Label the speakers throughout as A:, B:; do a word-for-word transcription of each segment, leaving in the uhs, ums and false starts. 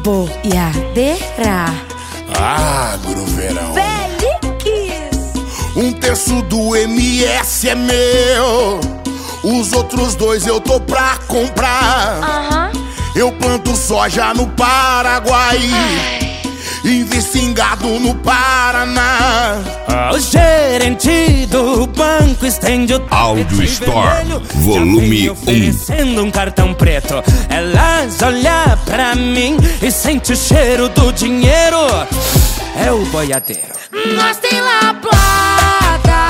A: boiadeira.
B: Agroverão.
A: Feliz.
B: Um terço do M S é meu, os outros dois eu tô pra comprar.
A: Aham.
B: Eu planto soja no Paraguai, invisto em gado no Paraná.
C: O gerente do banco estende o
D: Audio Store, volume um.
C: Oferecendo um cartão preto. Elas olham pra mim e sente o cheiro do dinheiro. É o boiadeiro.
A: Nós tem lá plata,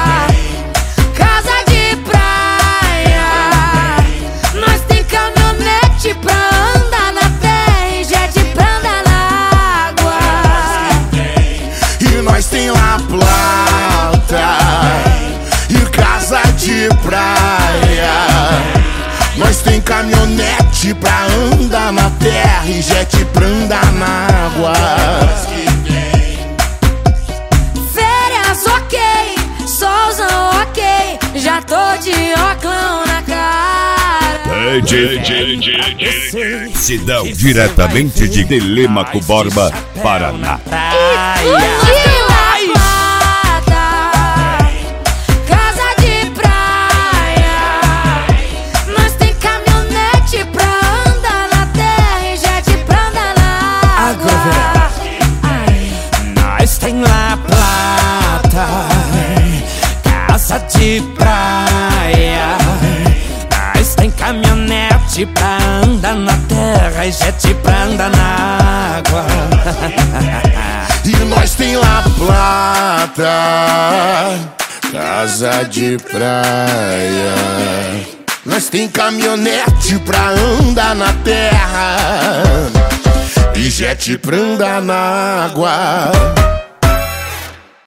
A: casa de praia. Nós tem caminhonete pra andar na terra e jet pra andar na água.
B: E nós tem lá plata e casa de praia. Nós tem caminhonete pra andar na terra e jet pra andar na água.
A: Férias ok, solzão ok, já tô de óculos na cara.
D: Sidão, diretamente de Telêmaco Borba, Paraná.
C: De praia, nós tem caminhonete pra andar na terra e jet pra andar na água.
B: E nós tem lá plata, casa de praia. Nós tem caminhonete pra andar na terra e jet pra andar na água.